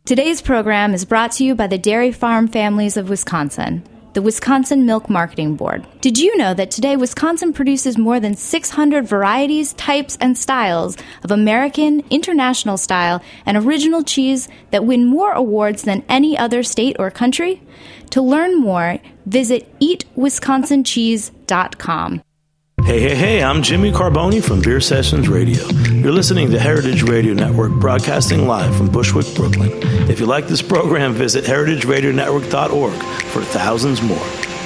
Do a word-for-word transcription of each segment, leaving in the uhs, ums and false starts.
Today's program is brought to you by the Dairy Farm Families of Wisconsin, the Wisconsin Milk Marketing Board. Did you know that today Wisconsin produces more than six hundred varieties, types, and styles of American, international style, and original cheese that win more awards than any other state or country? To learn more, visit eat wisconsin cheese dot com. Hey, hey, hey, I'm Jimmy Carboni from Beer Sessions Radio. You're listening to Heritage Radio Network, broadcasting live from Bushwick, Brooklyn. If you like this program, visit heritage radio network dot org for thousands more.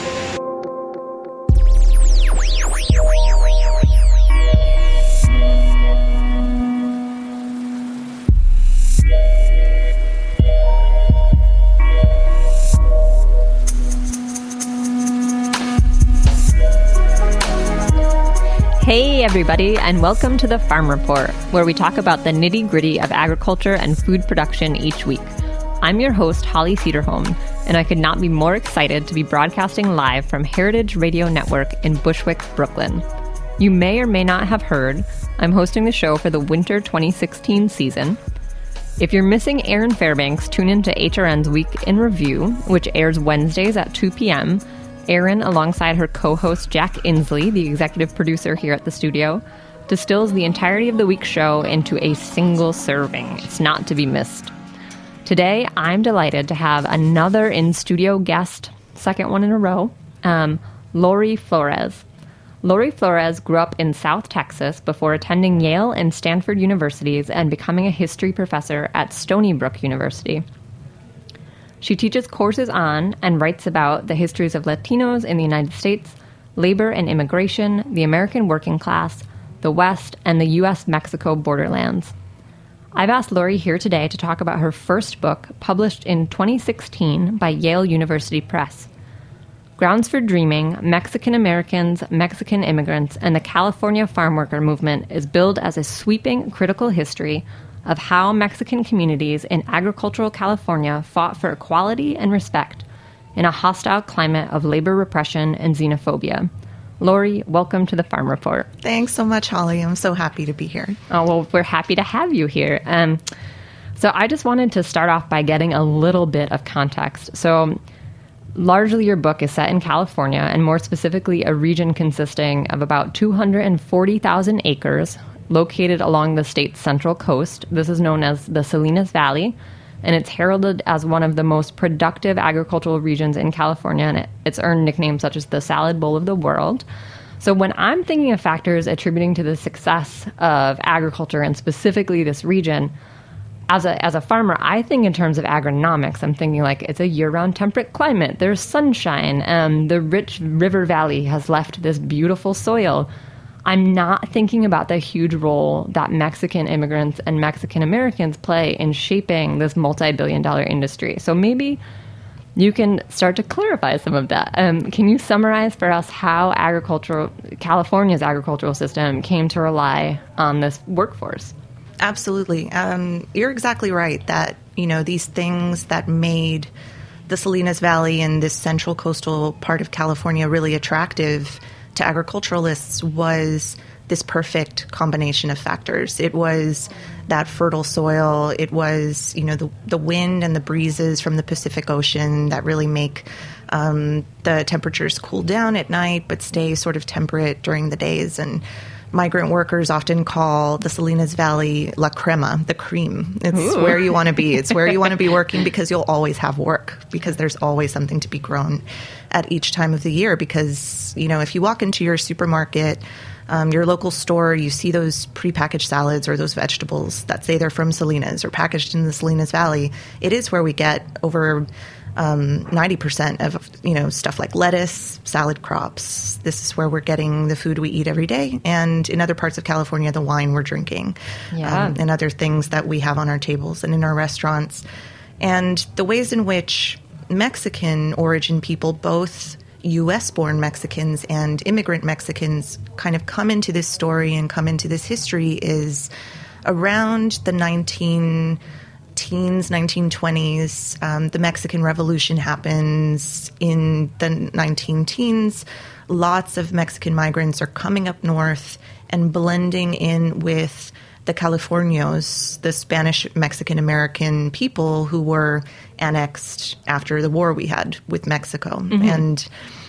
Hey everybody, and welcome to the Farm Report, where we talk about the nitty-gritty of agriculture and food production each week. I'm your host, Holly Cederholm, and I could not be more excited to be broadcasting live from Heritage Radio Network in Bushwick, Brooklyn. You may or may not have heard, I'm hosting the show for the winter twenty sixteen season. If you're missing Aaron Fairbanks, tune in to H R N's Week in Review, which airs Wednesdays at two p.m., Erin, alongside her co-host Jack Inslee, the executive producer here at the studio, distills the entirety of the week's show into a single serving. It's not to be missed. Today, I'm delighted to have another in-studio guest, second one in a row, um, Lori Flores. Lori Flores grew up in South Texas before attending Yale and Stanford universities and becoming a history professor at Stony Brook University. She teaches courses on and writes about the histories of Latinos in the United States, labor and immigration, the American working class, the West, and the U S Mexico borderlands. I've asked Lori here today to talk about her first book, published in twenty sixteen by Yale University Press. Grounds for Dreaming, Mexican Americans, Mexican Immigrants, and the California Farm Worker Movement is billed as a sweeping critical history of how Mexican communities in agricultural California fought for equality and respect in a hostile climate of labor repression and xenophobia. Lori, welcome to the Farm Report. Thanks so much, Holly. I'm so happy to be here. Oh, well, we're happy to have you here. Um, so I just wanted to start off by getting a little bit of context. So largely your book is set in California, and more specifically a region consisting of about two hundred forty thousand acres, located along the state's central coast. This is known as the Salinas Valley, and it's heralded as one of the most productive agricultural regions in California, and it, it's earned nicknames such as the Salad Bowl of the world. So when I'm thinking of factors attributing to the success of agriculture, and specifically this region, as a as a farmer, I think in terms of agronomics. I'm thinking like it's a year-round temperate climate, there's sunshine, and the rich river valley has left this beautiful soil. I'm not thinking about the huge role that Mexican immigrants and Mexican Americans play in shaping this multi-billion dollar industry. So maybe you can start to clarify some of that. Um, can you summarize for us how agricultural California's agricultural system came to rely on this workforce? Absolutely. Um, you're exactly right that, you know, these things that made the Salinas Valley and this central coastal part of California really attractive to agriculturalists was this perfect combination of factors. It was that fertile soil. It was, you know, the the wind and the breezes from the Pacific Ocean that really make um, the temperatures cool down at night but stay sort of temperate during the days. And migrant workers often call the Salinas Valley La Crema, the cream. It's Ooh. Where you want to be. It's where you want to be working because you'll always have work, because there's always something to be grown at each time of the year. Because, you know, if you walk into your supermarket, um, your local store, you see those prepackaged salads or those vegetables that say they're from Salinas or packaged in the Salinas Valley. It is where we get over Um, ninety percent of, you know, stuff like lettuce, salad crops. This is where we're getting the food we eat every day. And in other parts of California, the wine we're drinking, yeah. um, and other things that we have on our tables and in our restaurants. And the ways in which Mexican origin people, both U S-born Mexicans and immigrant Mexicans, kind of come into this story and come into this history is around the nineteen teens, nineteen twenties. Um, the Mexican Revolution happens in the nineteen teens. Lots of Mexican migrants are coming up north and blending in with the Californios, the Spanish Mexican American people who were annexed after the war we had with Mexico. Mm-hmm. And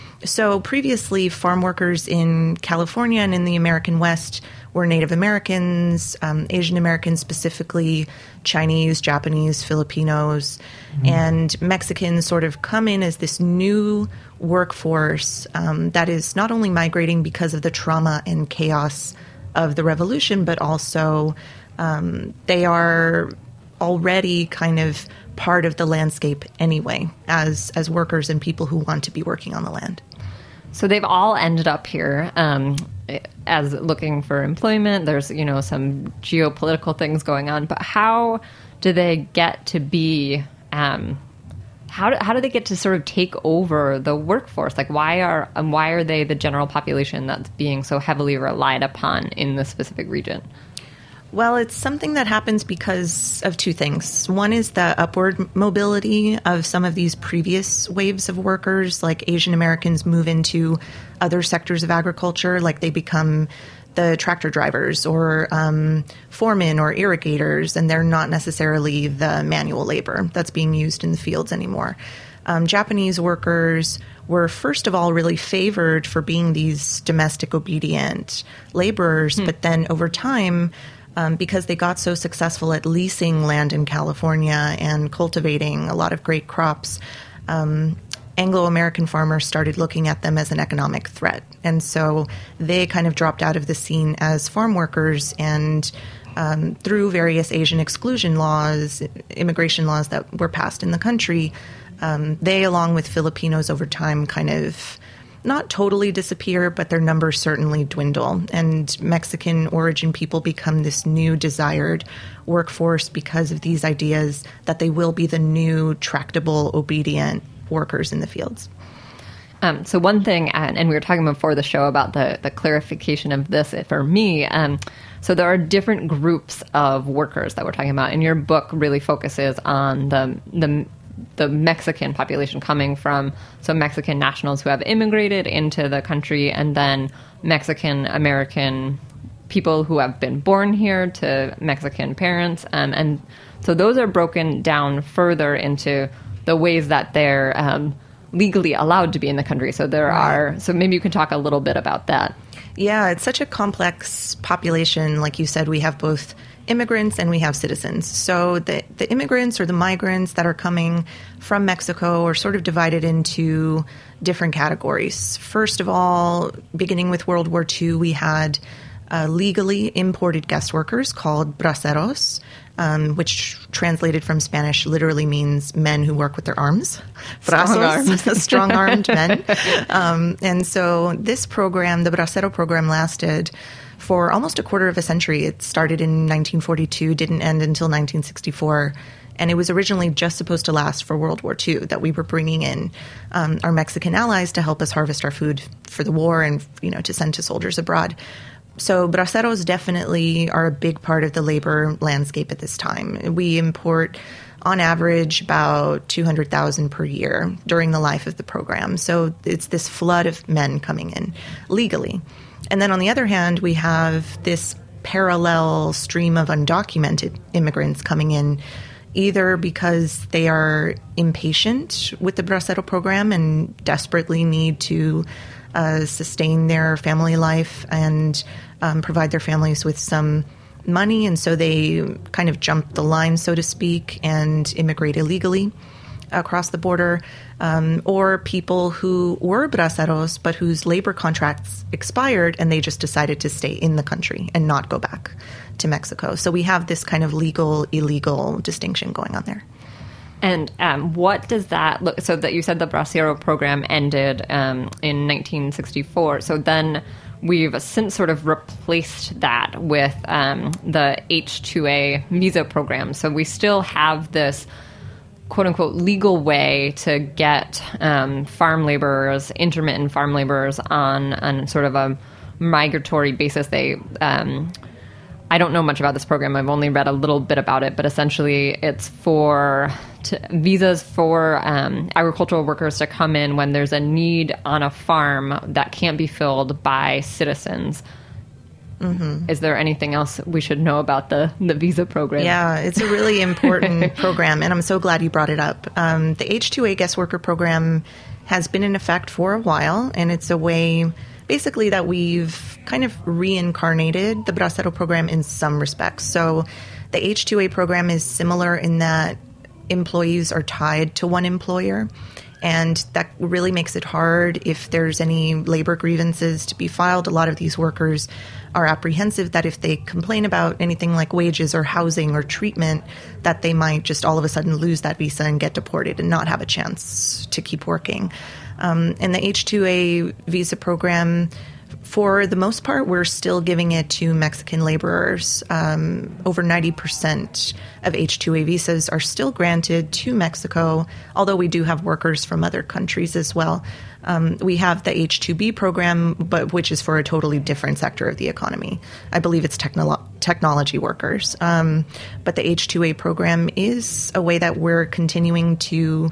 so previously, farm workers in California and in the American West were Native Americans, um, Asian Americans specifically, Chinese, Japanese, Filipinos, mm-hmm. and Mexicans sort of come in as this new workforce um, that is not only migrating because of the trauma and chaos of the revolution, but also um, they are already kind of part of the landscape anyway, as as workers and people who want to be working on the land. So they've all ended up here um, as looking for employment. There's, you know, some geopolitical things going on, but how do they get to be? Um, how do, how do they get to sort of take over the workforce? Like, why are um, why are they the general population that's being so heavily relied upon in this specific region? Well, it's something that happens because of two things. One is the upward mobility of some of these previous waves of workers, like Asian Americans move into other sectors of agriculture, like they become the tractor drivers or um, foremen or irrigators, and they're not necessarily the manual labor that's being used in the fields anymore. Um, Japanese workers were, first of all, really favored for being these domestic obedient laborers, hmm. but then over time, Um, because they got so successful at leasing land in California and cultivating a lot of great crops, um, Anglo-American farmers started looking at them as an economic threat. And so they kind of dropped out of the scene as farm workers, and um, through various Asian exclusion laws, immigration laws that were passed in the country, um, they, along with Filipinos over time, kind of not totally disappear, but their numbers certainly dwindle. And Mexican origin people become this new desired workforce because of these ideas that they will be the new tractable, obedient workers in the fields. Um, so one thing, and, and we were talking before the show about the, the clarification of this for me. Um, so there are different groups of workers that we're talking about, and your book really focuses on the the the Mexican population coming from some Mexican nationals who have immigrated into the country, and then Mexican American people who have been born here to Mexican parents. Um, and so those are broken down further into the ways that they're um, legally allowed to be in the country. So there right. are, so maybe you can talk a little bit about that. Yeah, it's such a complex population. Like you said, we have both immigrants and we have citizens. So the, the immigrants or the migrants that are coming from Mexico are sort of divided into different categories. First of all, beginning with World War Two, we had uh, legally imported guest workers called braceros, um, which translated from Spanish literally means men who work with their arms. Brazos, strong-armed men. Um, and so this program, the Bracero program, lasted for almost a quarter of a century. It started in nineteen forty-two, didn't end until nineteen sixty-four. And it was originally just supposed to last for World War Two, that we were bringing in um, our Mexican allies to help us harvest our food for the war and, you know, to send to soldiers abroad. So braceros definitely are a big part of the labor landscape at this time. We import, on average, about two hundred thousand per year during the life of the program. So it's this flood of men coming in legally. And then on the other hand, we have this parallel stream of undocumented immigrants coming in, either because they are impatient with the Bracero program and desperately need to uh, sustain their family life and um, provide their families with some money. And so they kind of jump the line, so to speak, and immigrate illegally across the border, um, or people who were braceros but whose labor contracts expired and they just decided to stay in the country and not go back to Mexico. So we have this kind of legal-illegal distinction going on there. And um, what does that look? So that you said the Bracero program ended um, in nineteen sixty-four. So then we've since sort of replaced that with um, the H two A visa program. So we still have this quote-unquote legal way to get um, farm laborers, intermittent farm laborers on, on sort of a migratory basis. They, um, I don't know much about this program. I've only read a little bit about it, but essentially it's for to, visas for um, agricultural workers to come in when there's a need on a farm that can't be filled by citizens. Mm-hmm. Is there anything else we should know about the, the visa program? Yeah, it's a really important program, and I'm so glad you brought it up. Um, the H two A guest worker program has been in effect for a while, and it's a way basically that we've kind of reincarnated the Bracero program in some respects. So the H two A program is similar in that employees are tied to one employer, and that really makes it hard if there's any labor grievances to be filed. A lot of these workers are apprehensive that if they complain about anything like wages or housing or treatment, that they might just all of a sudden lose that visa and get deported and not have a chance to keep working. Um, and the H two A visa program, for the most part, we're still giving it to Mexican laborers. Um, over ninety percent of H two A visas are still granted to Mexico, although we do have workers from other countries as well. Um, we have the H two B program, but which is for a totally different sector of the economy. I believe it's technolo- technology workers. Um, but the H two A program is a way that we're continuing to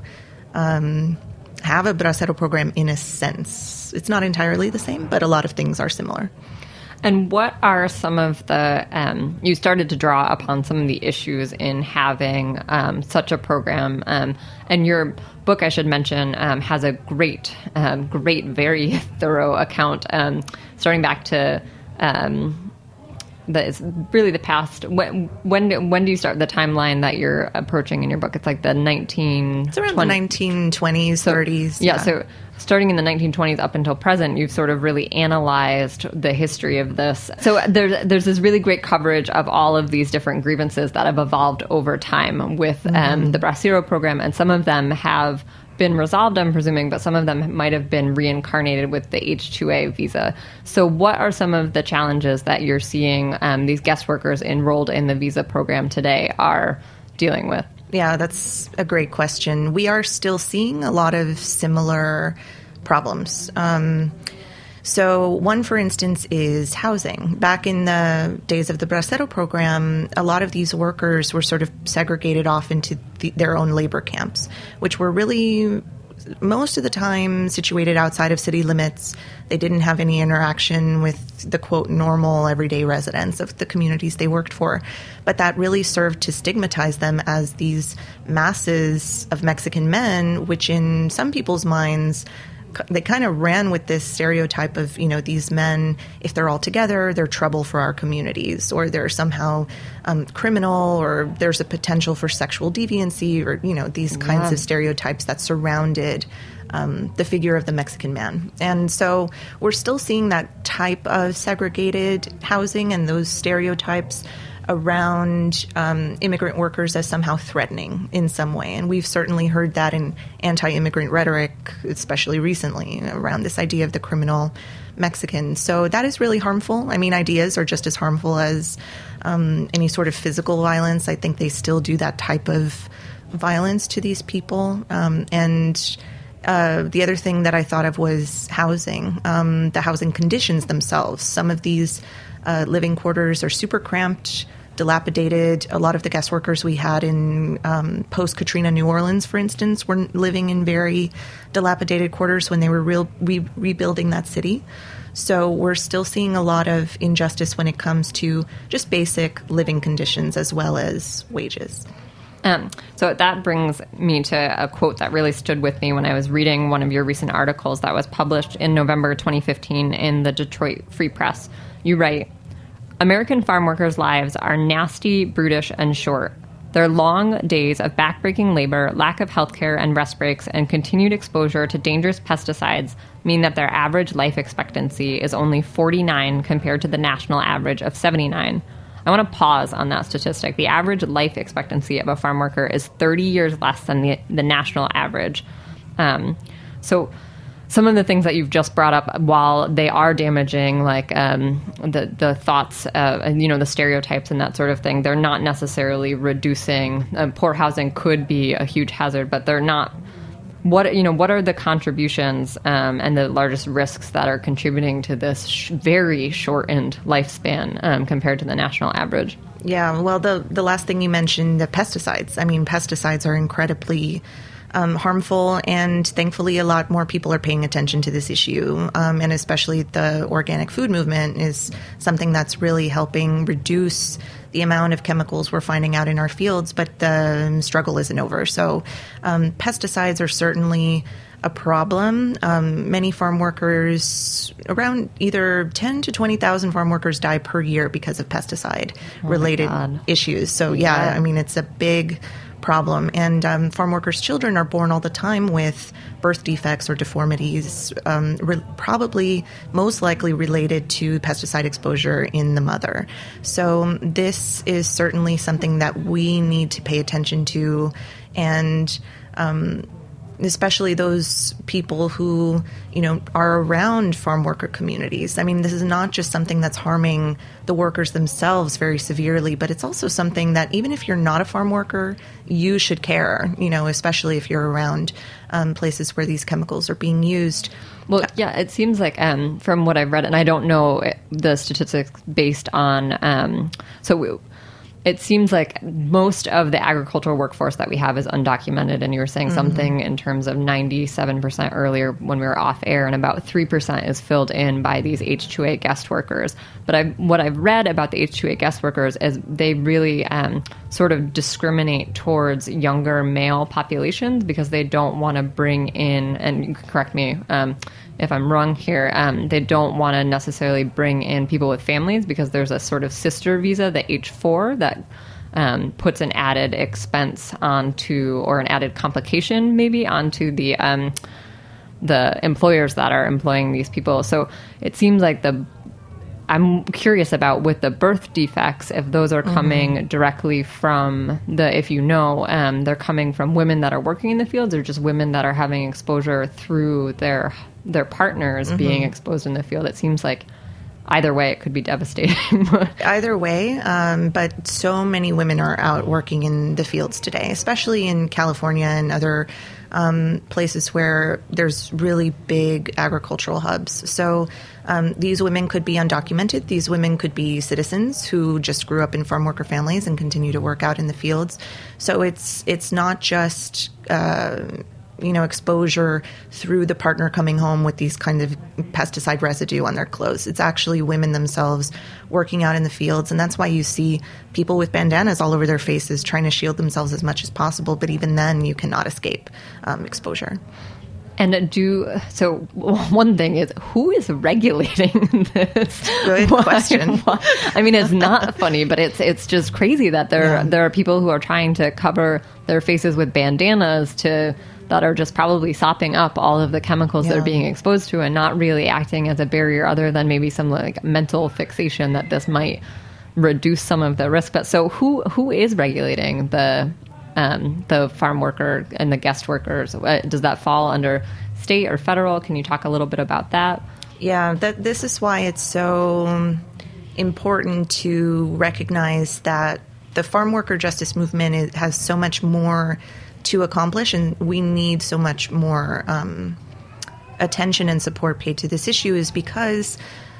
um, have a Bracero program in a sense. It's not entirely the same, but a lot of things are similar. And what are some of the, um, you started to draw upon some of the issues in having um, such a program. Um, and your book, I should mention, um, has a great, um, great, very thorough account, um, starting back to um, the, it's really the past. When, when when do you start the timeline that you're approaching in your book? It's like the nineteen... It's around the nineteen twenties, so, thirties. Yeah, yeah, so starting in the nineteen twenties up until present, you've sort of really analyzed the history of this. So there's, there's this really great coverage of all of these different grievances that have evolved over time with mm-hmm. um, the Bracero program, and some of them have been resolved, I'm presuming, but some of them might have been reincarnated with the H two A visa. So what are some of the challenges that you're seeing um, these guest workers enrolled in the visa program today are dealing with? Yeah, that's a great question. We are still seeing a lot of similar problems. Um, so one, for instance, is housing. Back in the days of the Bracero program, a lot of these workers were sort of segregated off into the, their own labor camps, which were really most of the time situated outside of city limits. They didn't have any interaction with the, quote, normal everyday residents of the communities they worked for. But that really served to stigmatize them as these masses of Mexican men, which in some people's minds, they kind of ran with this stereotype of, you know, these men, if they're all together, they're trouble for our communities, or they're somehow um, criminal, or there's a potential for sexual deviancy, or, you know, these yeah. kinds of stereotypes that surrounded um, the figure of the Mexican man. And so we're still seeing that type of segregated housing and those stereotypes around um, immigrant workers as somehow threatening in some way. And we've certainly heard that in anti-immigrant rhetoric, especially recently, around this idea of the criminal Mexican. So that is really harmful. I mean, ideas are just as harmful as um, any sort of physical violence. I think they still do that type of violence to these people. Um, and uh, the other thing that I thought of was housing, um, the housing conditions themselves. Some of these Uh, living quarters are super cramped, dilapidated. A lot of the guest workers we had in um, post-Katrina New Orleans, for instance, were living in very dilapidated quarters when they were real, re- rebuilding that city. So we're still seeing a lot of injustice when it comes to just basic living conditions as well as wages. Um, so that brings me to a quote that really stood with me when I was reading one of your recent articles that was published in November twenty fifteen in the Detroit Free Press. You write, "American farm workers' lives are nasty, brutish, and short. Their long days of backbreaking labor, lack of health care and rest breaks, and continued exposure to dangerous pesticides mean that their average life expectancy is only forty-nine compared to the national average of seventy-nine. I want to pause on that statistic. The average life expectancy of a farm worker is thirty years less than the, the national average. Um, so some of the things that you've just brought up, while they are damaging, like um, the the thoughts, uh, you know, the stereotypes and that sort of thing, they're not necessarily reducing. Uh, poor housing could be a huge hazard, but they're not. What you know, what are the contributions um, and the largest risks that are contributing to this sh- very shortened lifespan um, compared to the national average? Yeah, well, the the last thing you mentioned, the pesticides. I mean, pesticides are incredibly um, harmful, and thankfully a lot more people are paying attention to this issue, um, and especially the organic food movement is something that's really helping reduce the amount of chemicals we're finding out in our fields, but the struggle isn't over. So um, pesticides are certainly a problem. Um, many farm workers, around either ten to twenty thousand farm workers die per year because of pesticide-related oh issues. So yeah, yeah, I mean, it's a big problem. And um, farm workers' children are born all the time with birth defects or deformities, um, re- probably most likely related to pesticide exposure in the mother. So this is certainly something that we need to pay attention to, and um, especially those people who, you know, are around farm worker communities. I mean, this is not just something that's harming the workers themselves very severely, but it's also something that even if you're not a farm worker, you should care, you know, especially if you're around um, places where these chemicals are being used. Well, yeah, it seems like um, from what I've read, and I don't know the statistics based on, um, so we, it seems like most of the agricultural workforce that we have is undocumented, and you were saying mm-hmm. something in terms of ninety-seven percent earlier when we were off air, and about three percent is filled in by these H two A guest workers. But I, what I've read about the H two A guest workers is they really um, sort of discriminate towards younger male populations because they don't want to bring in, and you can correct me um, if I'm wrong here, um, they don't want to necessarily bring in people with families because there's a sort of sister visa, the H four, that um, puts an added expense onto, or an added complication maybe onto the um, the employers that are employing these people. So it seems like the I'm curious about with the birth defects, if those are coming mm-hmm. directly from the, if you know, um, they're coming from women that are working in the fields, or just women that are having exposure through their their partners mm-hmm. being exposed in the field. It seems like either way, it could be devastating. Either way, um, but so many women are out working in the fields today, especially in California and other um, places where there's really big agricultural hubs. So um, these women could be undocumented. These women could be citizens who just grew up in farm worker families and continue to work out in the fields. So it's it's not just Uh, you know, exposure through the partner coming home with these kind of pesticide residue on their clothes. It's actually women themselves working out in the fields. And that's why you see people with bandanas all over their faces trying to shield themselves as much as possible. But even then, you cannot escape um, exposure. And do so. One thing is, who is regulating this? Good why, question. Why? I mean, it's not funny, but it's it's just crazy that there yeah. there are people who are trying to cover their faces with bandanas to that are just probably sopping up all of the chemicals yeah. they're being exposed to, and not really acting as a barrier, other than maybe some like mental fixation that this might reduce some of the risk. But so, who who is regulating the Um, the farm worker and the guest workers? Does that fall under state or federal? Can you talk a little bit about that? Yeah, that, this is why it's so important to recognize that the farm worker justice movement is, has so much more to accomplish, and we need so much more um, attention and support paid to this issue, is because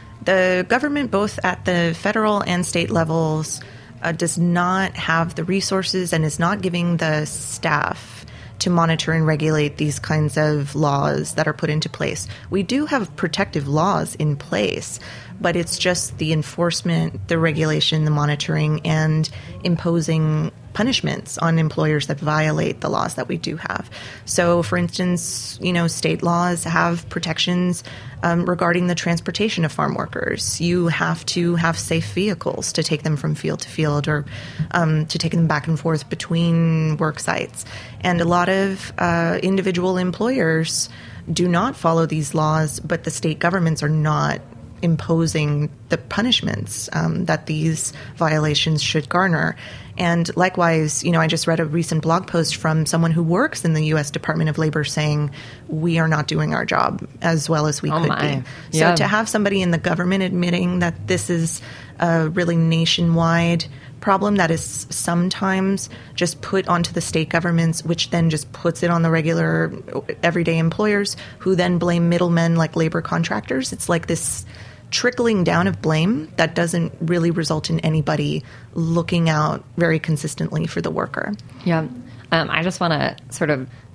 the government, both at the federal and state levels, Uh, does not have the resources and is not giving the staff to monitor and regulate these kinds of laws that are put into place. We do have protective laws in place, but it's just the enforcement, the regulation, the monitoring, and imposing punishments on employers that violate the laws that we do have. So, for instance, you know, state laws have protections um, regarding the transportation of farm workers. You have to have safe vehicles to take them from field to field, or um, to take them back and forth between work sites. And a lot of uh, individual employers do not follow these laws, but the state governments are not imposing the punishments um, that these violations should garner. And likewise, you know, I just read a recent blog post from someone who works in the U S Department of Labor saying we are not doing our job as well as we oh could my. be. Yeah. So to have somebody in the government admitting that this is a really nationwide problem that is sometimes just put onto the state governments, which then just puts it on the regular everyday employers, who then blame middlemen like labor contractors. It's like this trickling down of blame that doesn't really result in anybody looking out very consistently for the worker. Yeah. Um, I just want to sort of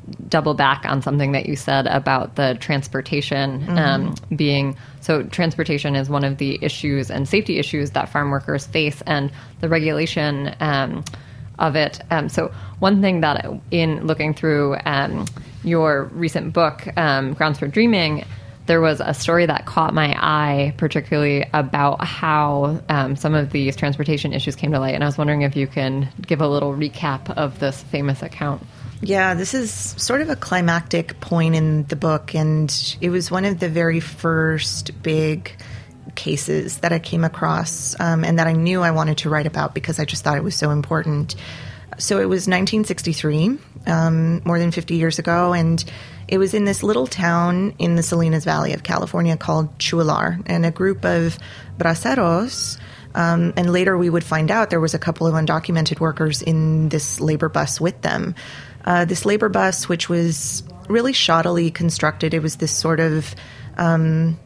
double back on something that you said about the transportation mm-hmm. um, being, so transportation is one of the issues and safety issues that farm workers face, and the regulation um, of it. Um, so one thing that in looking through um, your recent book, um, Grounds for Dreaming, there was a story that caught my eye, particularly about how um, some of these transportation issues came to light. And I was wondering if you can give a little recap of this famous account. Yeah, this is sort of a climactic point in the book, and it was one of the very first big cases that I came across um, and that I knew I wanted to write about because I just thought it was so important. So it was nineteen sixty-three, um, more than fifty years ago, and it was in this little town in the Salinas Valley of California called Chualar, and a group of braceros, um, and later we would find out there was a couple of undocumented workers in this labor bus with them. Uh, this labor bus, which was really shoddily constructed, it was this sort of um,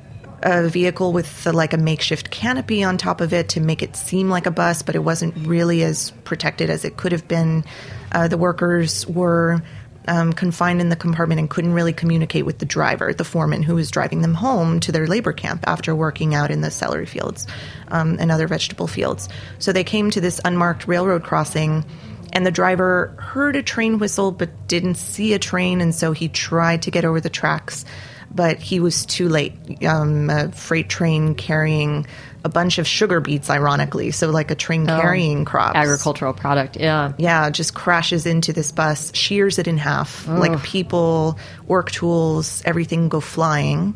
a vehicle with uh, like a makeshift canopy on top of it to make it seem like a bus, but it wasn't really as protected as it could have been. Uh, the workers were um, confined in the compartment and couldn't really communicate with the driver, the foreman, who was driving them home to their labor camp after working out in the celery fields um, and other vegetable fields. So they came to this unmarked railroad crossing, and the driver heard a train whistle but didn't see a train, and so he tried to get over the tracks, but he was too late. Um, a freight train carrying a bunch of sugar beets, ironically, so like a train oh, carrying crops. Agricultural product, yeah. Yeah, just crashes into this bus, shears it in half. Oh. Like people, work tools, everything go flying.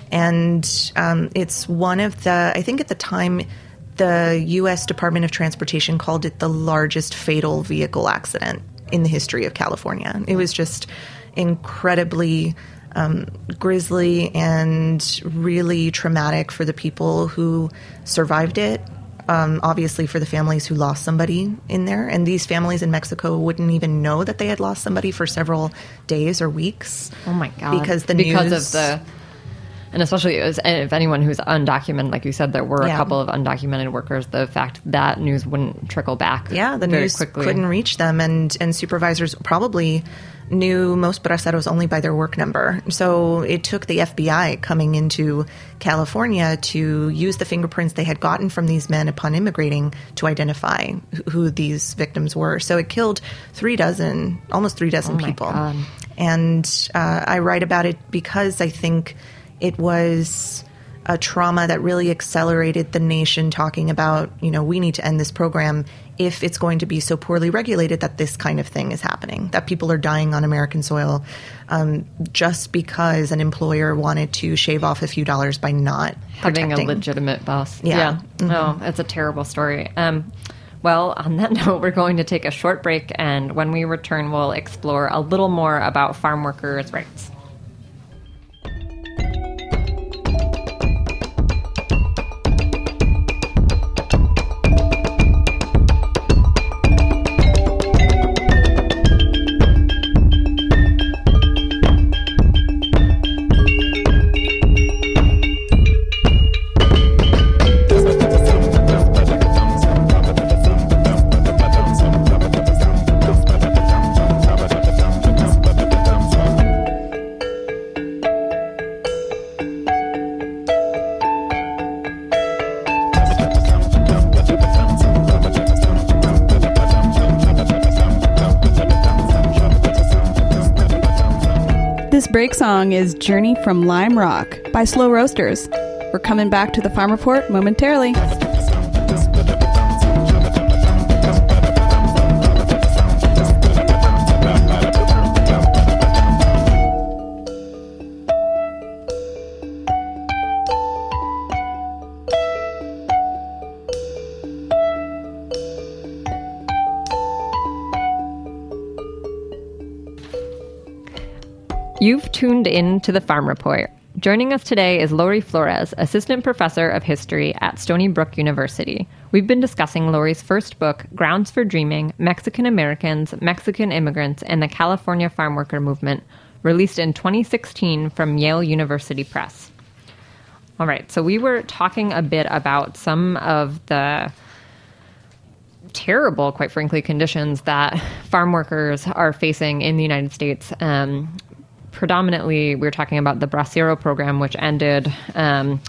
And um, it's one of the, I think at the time, the U S Department of Transportation called it the largest fatal vehicle accident in the history of California. It was just incredibly um, grisly and really traumatic for the people who survived it. Um, obviously for the families who lost somebody in there. And these families in Mexico wouldn't even know that they had lost somebody for several days or weeks. Oh, my God. Because the because news... of the... And especially as, if anyone who's undocumented, like you said, there were yeah. a couple of undocumented workers, the fact that news wouldn't trickle back Yeah, the very news quickly. couldn't reach them, and, and supervisors probably knew most braceros only by their work number. So it took the F B I coming into California to use the fingerprints they had gotten from these men upon immigrating to identify who these victims were. So it killed three dozen, almost three dozen oh my people. God. And uh, I write about it because I think it was a trauma that really accelerated the nation talking about, you know, we need to end this program if it's going to be so poorly regulated that this kind of thing is happening, that people are dying on American soil um, just because an employer wanted to shave off a few dollars by not having protecting. a legitimate boss. Yeah. yeah. Mm-hmm. Oh, it's a terrible story. Um, well, on that note, we're going to take a short break, and when we return, we'll explore a little more about farm workers' rights. This break song is Journey from Lime Rock by Slow Roasters. We're coming back to the Farm Report momentarily. You've tuned in to the Farm Report. Joining us today is Lori Flores, Assistant Professor of History at Stony Brook University. We've been discussing Lori's first book, Grounds for Dreaming, Mexican Americans, Mexican Immigrants, and the California Farm Worker Movement, released in twenty sixteen from Yale University Press. All right, so we were talking a bit about some of the terrible, quite frankly, conditions that farm workers are facing in the United States. Um, predominantly, we're talking about the Bracero program, which ended um,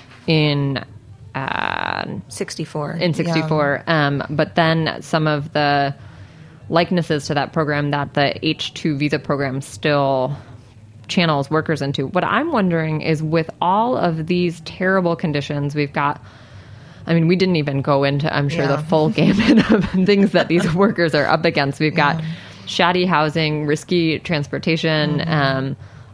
in uh, sixty-four. In sixty-four. Yeah. Um, but then some of the likenesses to that program that the H two visa program still channels workers into. What I'm wondering is, with all of these terrible conditions, we've got, I mean, we didn't even go into, I'm sure, yeah. the full gamut of things that these workers are up against. We've got yeah. shoddy housing, risky transportation, mm-hmm. um,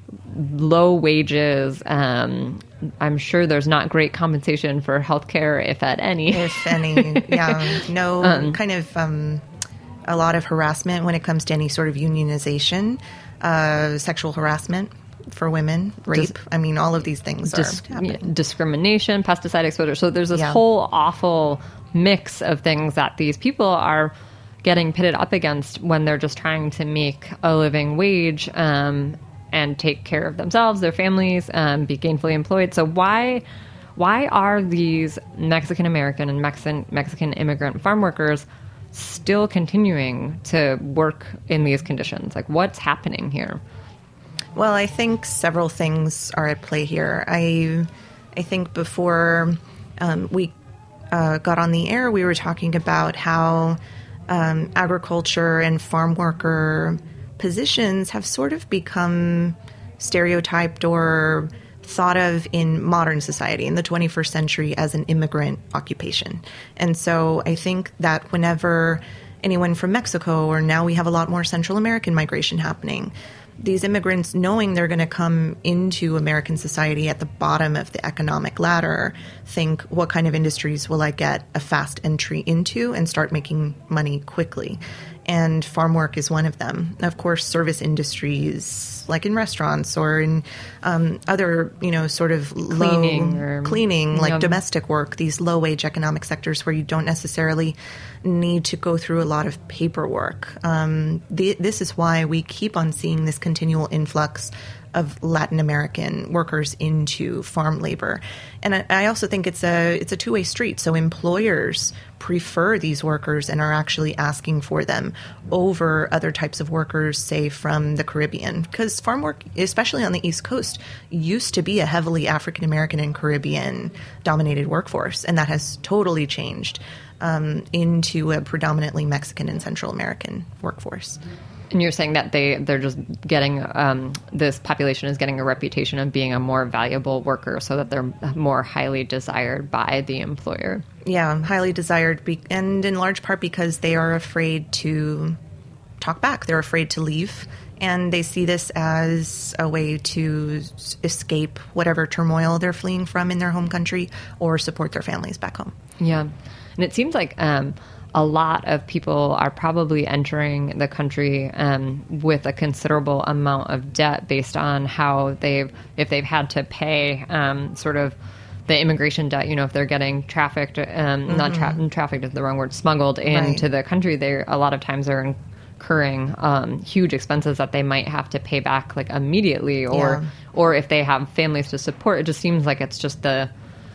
low wages. Um, I'm sure there's not great compensation for healthcare, if at any. If any, yeah. No um, kind of um, a lot of harassment when it comes to any sort of unionization, uh, sexual harassment for women, rape. Dis- I mean, all of these things dis- are happening. Discrimination, pesticide exposure. So there's this yeah. whole awful mix of things that these people are getting pitted up against when they're just trying to make a living wage um, and take care of themselves, their families, um, be gainfully employed. So why why are these Mexican American and Mexican Mexican immigrant farm workers still continuing to work in these conditions? Like, what's happening here? Well, I think several things are at play here. I I think before um, we uh, got on the air, we were talking about how um, agriculture and farm worker positions have sort of become stereotyped or thought of in modern society in the twenty-first century as an immigrant occupation. And so I think that whenever anyone from Mexico, or now we have a lot more Central American migration happening, these immigrants, knowing they're going to come into American society at the bottom of the economic ladder, think, what kind of industries will I get a fast entry into and start making money quickly? And farm work is one of them. Of course, service industries, like in restaurants or in um, other, you know, sort of cleaning, low, or, cleaning, like know, domestic work, these low-wage economic sectors where you don't necessarily need to go through a lot of paperwork. Um, the, this is why we keep on seeing this continual influx of Latin American workers into farm labor. And I, I also think it's a it's a two-way street. So employers prefer these workers and are actually asking for them over other types of workers, say from the Caribbean, because farm work, especially on the East Coast, used to be a heavily African American and Caribbean dominated workforce, and that has totally changed um, into a predominantly Mexican and Central American workforce. And you're saying that they, they're just getting, um, this population is getting a reputation of being a more valuable worker, so that they're more highly desired by the employer. Yeah, highly desired, be- and in large part because they are afraid to talk back. They're afraid to leave, and they see this as a way to escape whatever turmoil they're fleeing from in their home country or support their families back home. Yeah, and it seems like Um, a lot of people are probably entering the country um, with a considerable amount of debt based on how they've, if they've had to pay um, sort of the immigration debt, you know, if they're getting trafficked, um, mm-hmm. not tra- trafficked is the wrong word, smuggled into right. the country, they a lot of times are incurring um, huge expenses that they might have to pay back like immediately, or yeah. or if they have families to support. It just seems like it's just the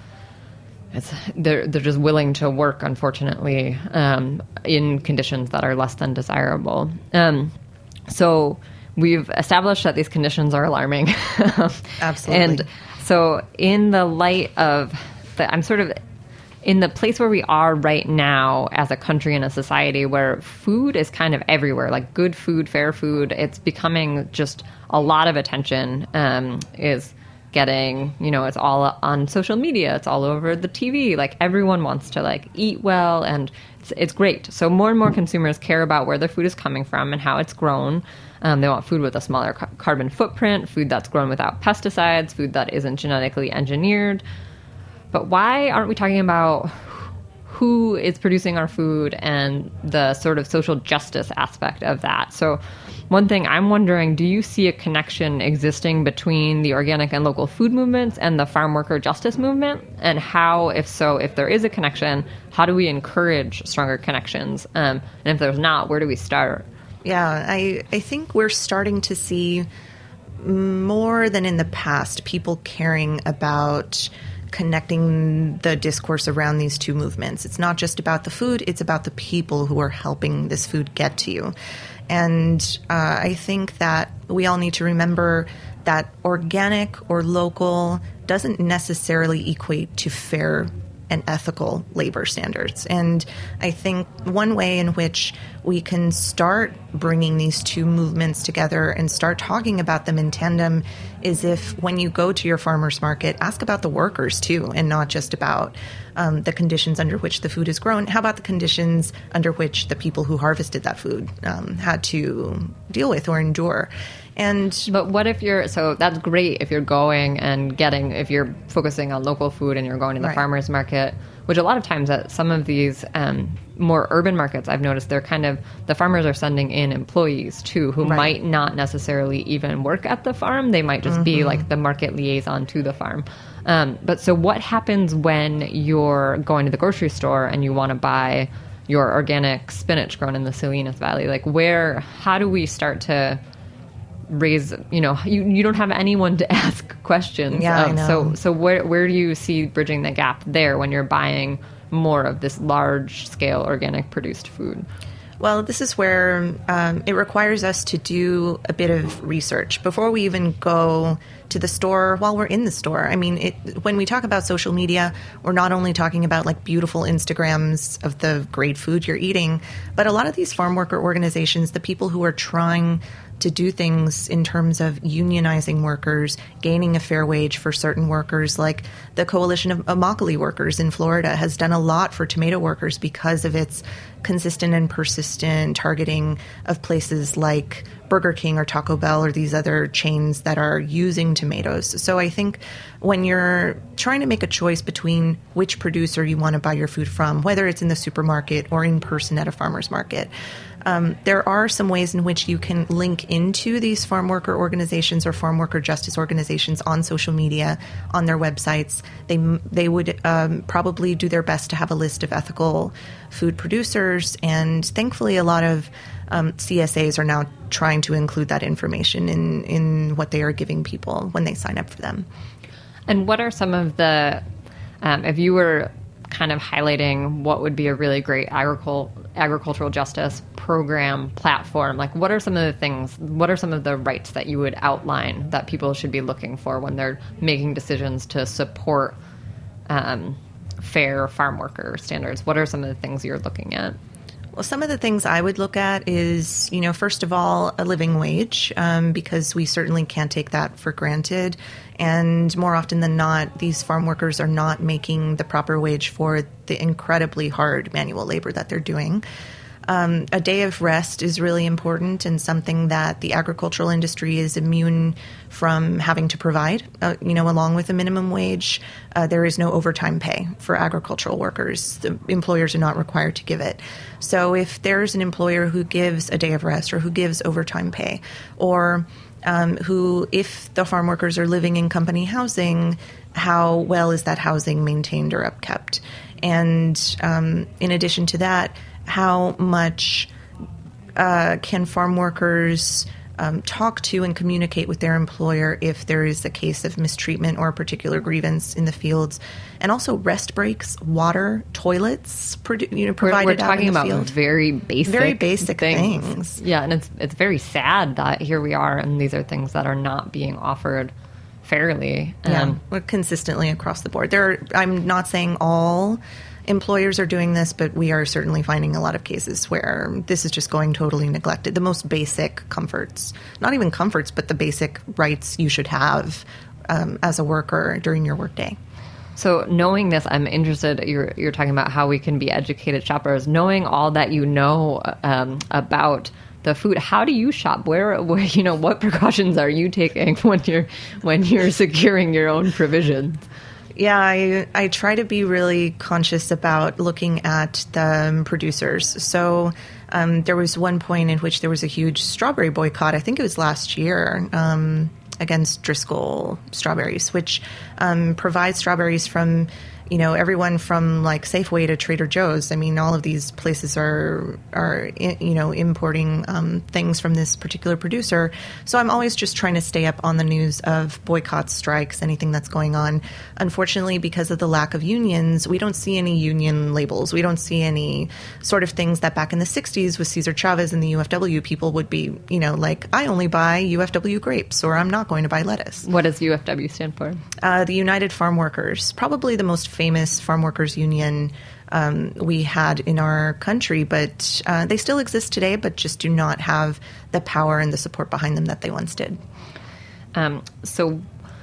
It's, they're they're just willing to work, unfortunately, um, in conditions that are less than desirable. Um, so we've established that these conditions are alarming. Absolutely. And so in the light of the, I'm sort of in the place where we are right now as a country and a society where food is kind of everywhere, like good food, fair food, it's becoming just a lot of attention um, is getting, you know, it's all on social media, it's all over the T V, like everyone wants to like eat well, and it's, it's great. So more and more consumers care about where their food is coming from and how it's grown. Um, they want food with a smaller ca- carbon footprint, food that's grown without pesticides, food that isn't genetically engineered. But why aren't we talking about who is producing our food and the sort of social justice aspect of that? So one thing I'm wondering, do you see a connection existing between the organic and local food movements and the farm worker justice movement? And how, if so, if there is a connection, how do we encourage stronger connections? Um, and if there's not, where do we start? Yeah, I, I think we're starting to see more than in the past people caring about connecting the discourse around these two movements. It's not just about the food, it's about the people who are helping this food get to you. And uh, I think that we all need to remember that organic or local doesn't necessarily equate to fair and ethical labor standards. And I think one way in which we can start bringing these two movements together and start talking about them in tandem is if when you go to your farmer's market, ask about the workers too, and not just about um, the conditions under which the food is grown. How about the conditions under which the people who harvested that food um, had to deal with or endure? And but what if you're, so that's great if you're going and getting, if you're focusing on local food and you're going to the right. farmer's market, which a lot of times at some of these um, more urban markets, I've noticed they're kind of, the farmers are sending in employees too, who right. might not necessarily even work at the farm. They might just mm-hmm. be like the market liaison to the farm. Um, but so what happens when you're going to the grocery store and you want to buy your organic spinach grown in the Salinas Valley? Like where, how do we start to raise, you know, you, you don't have anyone to ask questions. Yeah, of. I know. So, so where, where do you see bridging the gap there when you're buying more of this large scale organic produced food? Well, this is where um, it requires us to do a bit of research before we even go to the store while we're in the store. I mean, it, when we talk about social media, we're not only talking about like beautiful Instagrams of the great food you're eating, but a lot of these farm worker organizations, the people who are trying to do things in terms of unionizing workers, gaining a fair wage for certain workers, like the Coalition of Immokalee Workers in Florida has done a lot for tomato workers because of its consistent and persistent targeting of places like Burger King or Taco Bell or these other chains that are using tomatoes. So I think when you're trying to make a choice between which producer you want to buy your food from, whether it's in the supermarket or in person at a farmer's market, Um, there are some ways in which you can link into these farm worker organizations or farm worker justice organizations on social media, on their websites. They they would um, probably do their best to have a list of ethical food producers, and thankfully a lot of um, C S As are now trying to include that information in, in what they are giving people when they sign up for them. And what are some of the, um, if you were kind of highlighting what would be a really great agricul- agricultural justice program platform, like what are some of the things, what are some of the rights that you would outline that people should be looking for when they're making decisions to support um, fair farm worker standards? What are some of the things you're looking at? Well, some of the things I would look at is, you know, first of all, a living wage, um, because we certainly can't take that for granted. And more often than not, these farm workers are not making the proper wage for the incredibly hard manual labor that they're doing. Um, a day of rest is really important and something that the agricultural industry is immune from having to provide. Uh, you know, along with a minimum wage, uh, there is no overtime pay for agricultural workers. The employers are not required to give it. So if there's an employer who gives a day of rest or who gives overtime pay, or um, who, if the farm workers are living in company housing, how well is that housing maintained or upkept? And um, in addition to that, how much uh, can farm workers um, talk to and communicate with their employer if there is a case of mistreatment or a particular grievance in the fields? And also rest breaks, water, toilets, produ- you know, provided we're, we're out in talking the about field. very basic, very basic things. things. Yeah, and it's it's very sad that here we are, and these are things that are not being offered fairly. Um, yeah, consistently across the board. There, are, I'm not saying all employers are doing this, but we are certainly finding a lot of cases where this is just going totally neglected. The most basic comforts, not even comforts, but the basic rights you should have um, as a worker during your workday. So knowing this, I'm interested, you're, you're talking about how we can be educated shoppers. Knowing all that you know um, about the food, how do you shop? Where, where, you know, what precautions are you taking when you're when you're securing your own provisions? Yeah, I, I try to be really conscious about looking at the producers. So um, there was one point in which there was a huge strawberry boycott. I think it was last year um, against Driscoll Strawberries, which um, provides strawberries from you know, everyone from like Safeway to Trader Joe's. I mean, all of these places are, are you know, importing um, things from this particular producer. So I'm always just trying to stay up on the news of boycotts, strikes, anything that's going on. Unfortunately, because of the lack of unions, we don't see any union labels. We don't see any sort of things that back in the sixties with Cesar Chavez and the U F W, people would be, you know, like, I only buy U F W grapes, or I'm not going to buy lettuce. What does U F W stand for? Uh, the United Farm Workers, probably the most famous farm workers union um, we had in our country, but uh, they still exist today, but just do not have the power and the support behind them that they once did. Um, so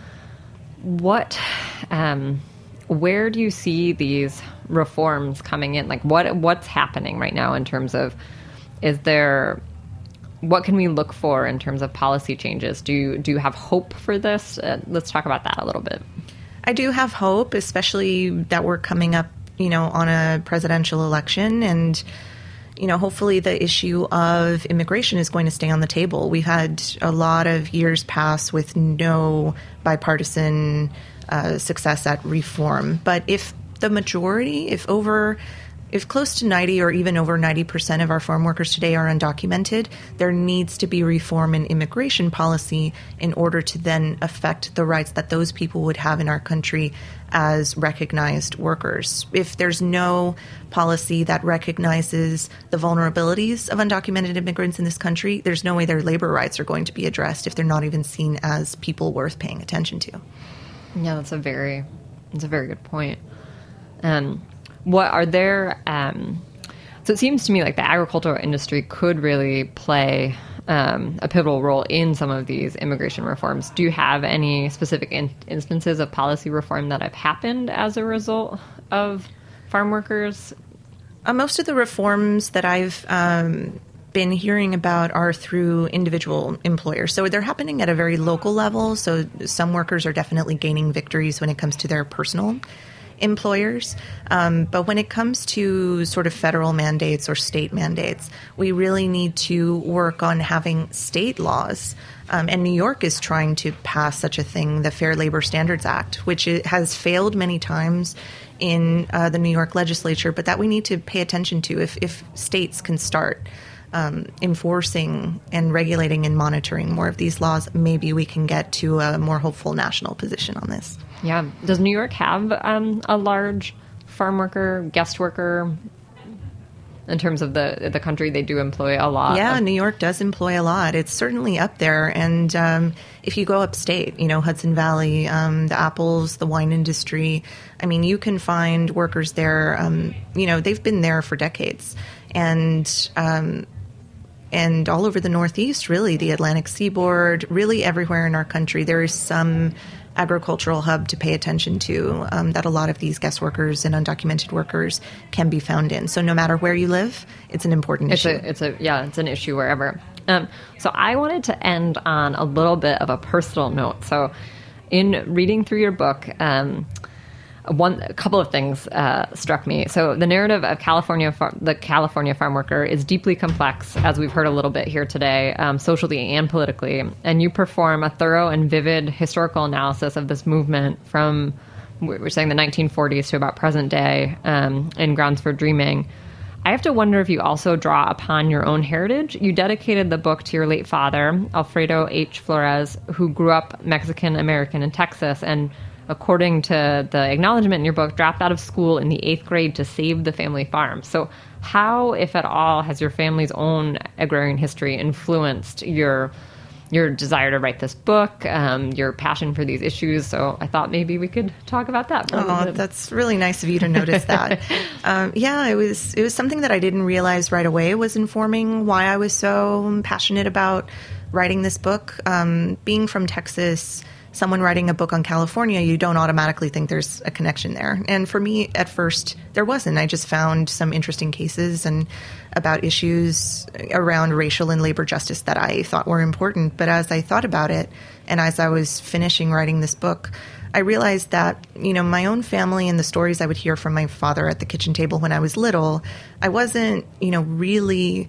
what, um, where do you see these reforms coming in? Like what, what's happening right now in terms of, is there, what can we look for in terms of policy changes? Do you, do you have hope for this? Uh, let's talk about that a little bit. I do have hope, especially that we're coming up, you know, on a presidential election, and, you know, hopefully the issue of immigration is going to stay on the table. We've had a lot of years pass with no bipartisan uh, success at reform. But if the majority, if over If close to ninety or even over ninety percent of our farm workers today are undocumented, there needs to be reform in immigration policy in order to then affect the rights that those people would have in our country as recognized workers. If there's no policy that recognizes the vulnerabilities of undocumented immigrants in this country, there's no way their labor rights are going to be addressed if they're not even seen as people worth paying attention to. Yeah, that's a very, that's a very good point. Um, What are there, um, so it seems to me like the agricultural industry could really play um, a pivotal role in some of these immigration reforms. Do you have any specific in- instances of policy reform that have happened as a result of farm workers? Uh, most of the reforms that I've um, been hearing about are through individual employers. So they're happening at a very local level. So some workers are definitely gaining victories when it comes to their personal employers. Um, but when it comes to sort of federal mandates or state mandates, we really need to work on having state laws. Um, and New York is trying to pass such a thing, the Fair Labor Standards Act, which it has failed many times in uh, the New York legislature, but that we need to pay attention to. If, if states can start um, enforcing and regulating and monitoring more of these laws, maybe we can get to a more hopeful national position on this. Yeah. Does New York have um, a large farm worker, guest worker? In terms of the the country, they do employ a lot. Yeah, of- New York does employ a lot. It's certainly up there. And um, if you go upstate, you know, Hudson Valley, um, the apples, the wine industry, I mean, you can find workers there. Um, you know, they've been there for decades. And um, and all over the Northeast, really, the Atlantic seaboard, really everywhere in our country, there is some agricultural hub to pay attention to um, that a lot of these guest workers and undocumented workers can be found in. So no matter where you live, it's an important it's issue. A, it's a yeah, it's an issue wherever. Um, so I wanted to end on a little bit of a personal note. So in reading through your book, um, one a couple of things uh, struck me. So the narrative of California, the California farm worker is deeply complex, as we've heard a little bit here today, um, socially and politically. And you perform a thorough and vivid historical analysis of this movement from, we're saying, the nineteen forties to about present day um, in Grounds for Dreaming. I have to wonder if you also draw upon your own heritage. You dedicated the book to your late father, Alfredo H. Flores, who grew up Mexican-American in Texas and, according to the acknowledgement in your book, dropped out of school in the eighth grade to save the family farm. So how, if at all, has your family's own agrarian history influenced your your desire to write this book, um, your passion for these issues? So I thought maybe we could talk about that for a Oh, bit. that's really nice of you to notice that. um, yeah, it was it was something that I didn't realize right away was informing why I was so passionate about writing this book. Um, being from Texas, someone writing a book on California, you don't automatically think there's a connection there. And for me, at first, there wasn't. I just found some interesting cases and about issues around racial and labor justice that I thought were important. But as I thought about it, and as I was finishing writing this book, I realized that, you know, my own family and the stories I would hear from my father at the kitchen table when I was little, I wasn't, you know, really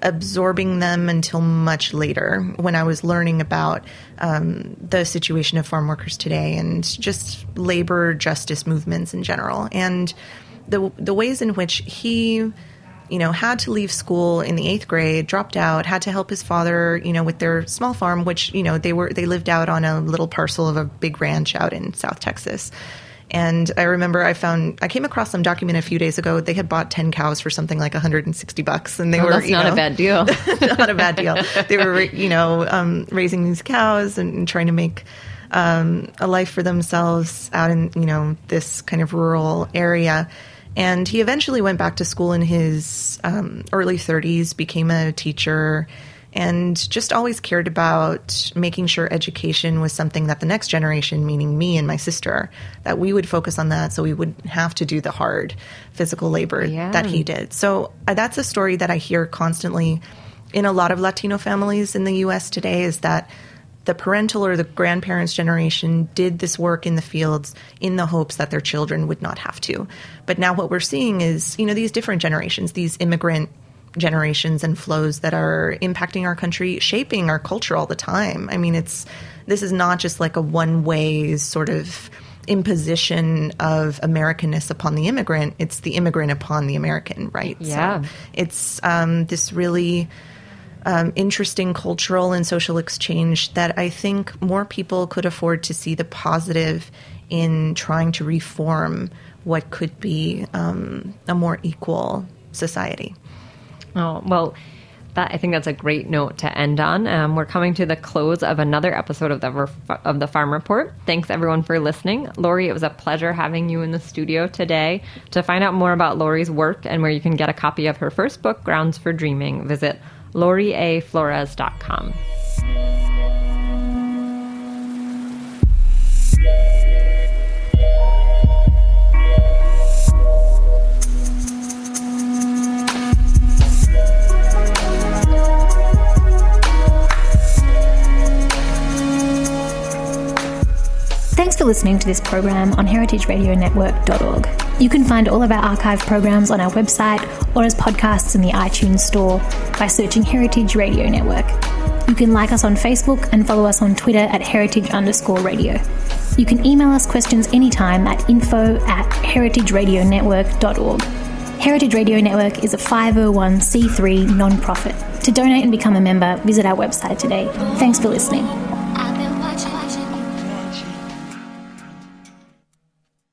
absorbing them until much later when I was learning about um, the situation of farm workers today and just labor justice movements in general. And the the ways in which he, you know, had to leave school in the eighth grade, dropped out, had to help his father, you know, with their small farm, which, you know, they were they lived out on a little parcel of a big ranch out in South Texas. And I remember I found, I came across some document a few days ago. They had bought ten cows for something like one hundred sixty bucks. And they oh, were, that's you not know, a bad deal. Not a bad deal. They were, you know, um, raising these cows and, and trying to make um, a life for themselves out in, you know, this kind of rural area. And he eventually went back to school in his um, early thirties, became a teacher, and just always cared about making sure education was something that the next generation, meaning me and my sister, that we would focus on that so we wouldn't have to do the hard physical labor yeah. that he did. So uh, that's a story that I hear constantly in a lot of Latino families in the U S today, is that the parental or the grandparents' generation did this work in the fields in the hopes that their children would not have to. But now what we're seeing is, you know, these different generations, these immigrant generations and flows that are impacting our country, shaping our culture all the time. I mean, it's this is not just like a one-way sort of imposition of Americanness upon the immigrant. It's the immigrant upon the American, right? Yeah. So it's um, this really um, interesting cultural and social exchange that I think more people could afford to see the positive in trying to reform what could be um, a more equal society. Oh, well, that, I think that's a great note to end on. Um, we're coming to the close of another episode of the of the Farm Report. Thanks, everyone, for listening. Lori, it was a pleasure having you in the studio today. To find out more about Lori's work and where you can get a copy of her first book, Grounds for Dreaming, visit lori a flores dot com. Thanks for listening to this program on heritage radio network dot org. You can find all of our archive programs on our website or as podcasts in the iTunes store by searching Heritage Radio Network. You can like us on Facebook and follow us on Twitter at heritage underscore radio. You can email us questions anytime at info at heritage radio network dot org. Heritage Radio Network is a five oh one c three non-profit. To donate and become a member, visit our website today. Thanks for listening.